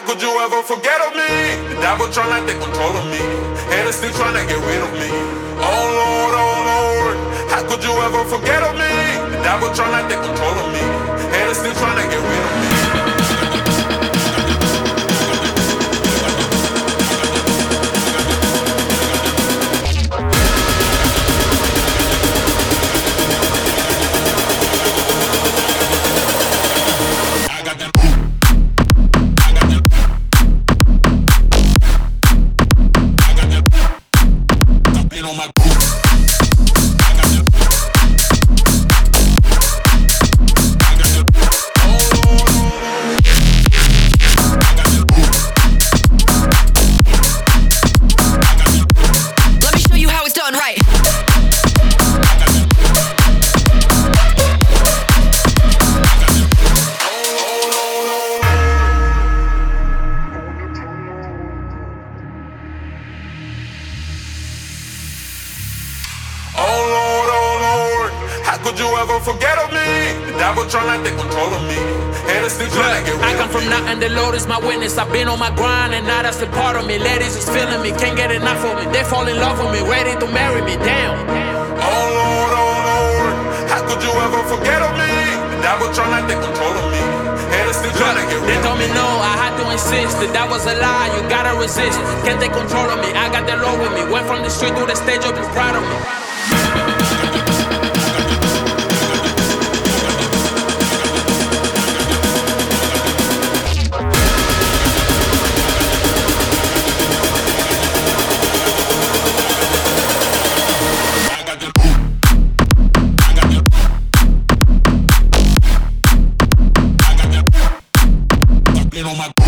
could you ever forget of me? The devil tryna take control of me. Haters still tryna get rid of me. Oh Lord, oh Lord. How could you ever forget of me? The devil tryna take control of me. Haters still tryna get rid of me. Could you ever forget of me? The devil tryna take control of me. Haters still tryna get rid of me. I come from nothing, the Lord is my witness. I've been on my grind and now that's the part of me. Ladies is feeling me, can't get enough of me. They fall in love with me, ready to marry me, damn. Oh Lord, how could you ever forget of me? The devil tryna take control of me. Haters still tryna get rid of me. They told me no, I had to insist that was a lie, you gotta resist. Can't take control of me, I got the Lord with me. Went from the street to the stage, I'll be proud of me. On my